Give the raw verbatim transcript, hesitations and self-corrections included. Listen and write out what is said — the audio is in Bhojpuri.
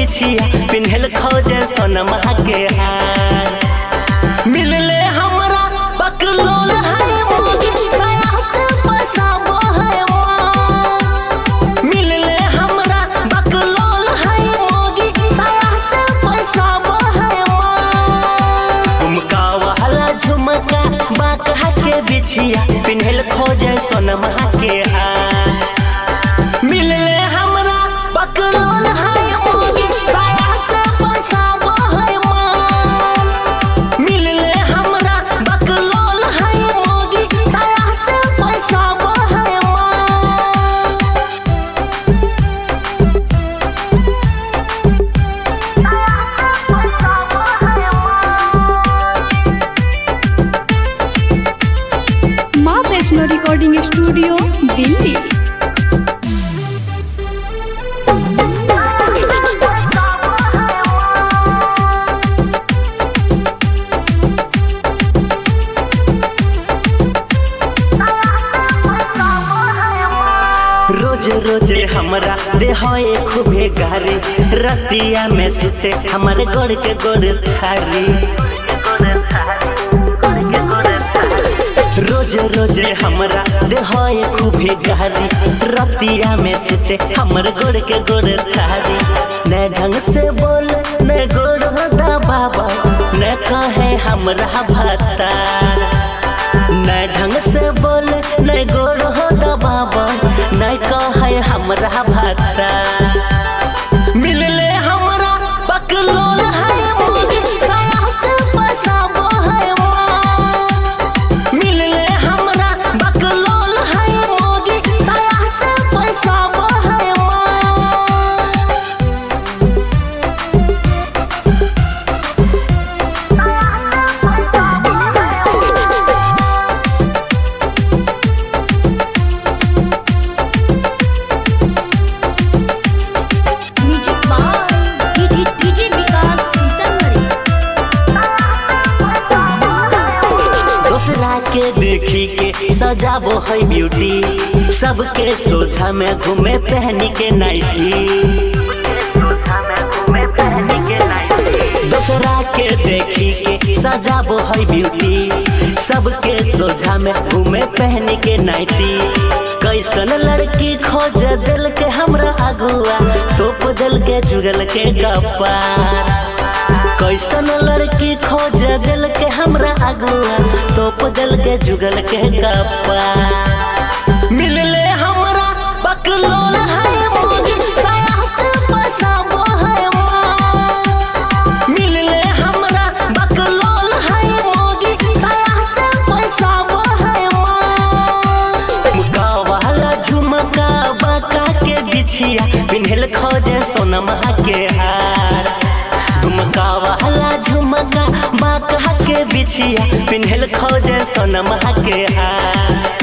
बिछिया पिन्हल खोजे सोनमा के हार। मिलले हमरा बकलोल है मोगी साया से पसाबो है माँ। मिलले हमरा बकलोल है मोगी साया से पसाबो है माँ। झुमका वाला झुमका बाका के बिछिया पिन्हल खोजे सोनमा के हार। मिलले हमरा बकलोल है मोगी साया से पसाबो है माँ। मिलले हमरा बकलोल है मोगी साया से पसाबो है माँ। माँ वैष्णो रिकॉर्डिंग स्टूडियो दिल्ली। रोज रोज हमरा देहोए खूबे गारी रतिया में सुते हमारे गोड़ के गोड़ थारी। रोज रोज हमरा देहोए खूबे गारी रतिया में सुते हमारे गोड़ के गोड़ थारी। न ढंग से बोल न गोड़ होता बाबा न कहे हमरा भतार। न ढंग से बोल न गोड़ होता बाबा न कहे हमरा भतार। मिलले हमरा बकलोल है मोगी साया से पसाबो है माँ। मिलले हमरा बकलोल है मोगी साया से पसाबो है माँ। Music by DJ Vikas Sitamarhi. दूसरा के देखी के सजाबो है ब्यूटी सबके सोझा में घूमे पहनी के नाइटी। दूसरा के देखी के सजाबो है ब्यूटी सबके सोझा में घूमे पहनी के नाइटी। कैसन लड़की खोज दिल के हमरा अगुआ तोप दिल के जुगल के कपार। कैसन लड़की खोज दिल के हमरा अगुआ तोप दिल के जुगल के कपार। मिलले हमरा बकलोल है मोगी साया से पसाबो है माँ। मिलले हमरा बकलोल है मोगी साया से पसाबो है माँ। झुमका वाला झुमका बाका के बिछिया पिन्हल खोजे सोनमा के हार। झुमका वाला झुमका बाका के बिछिया पिन्हल खोजे सोनमा के हार।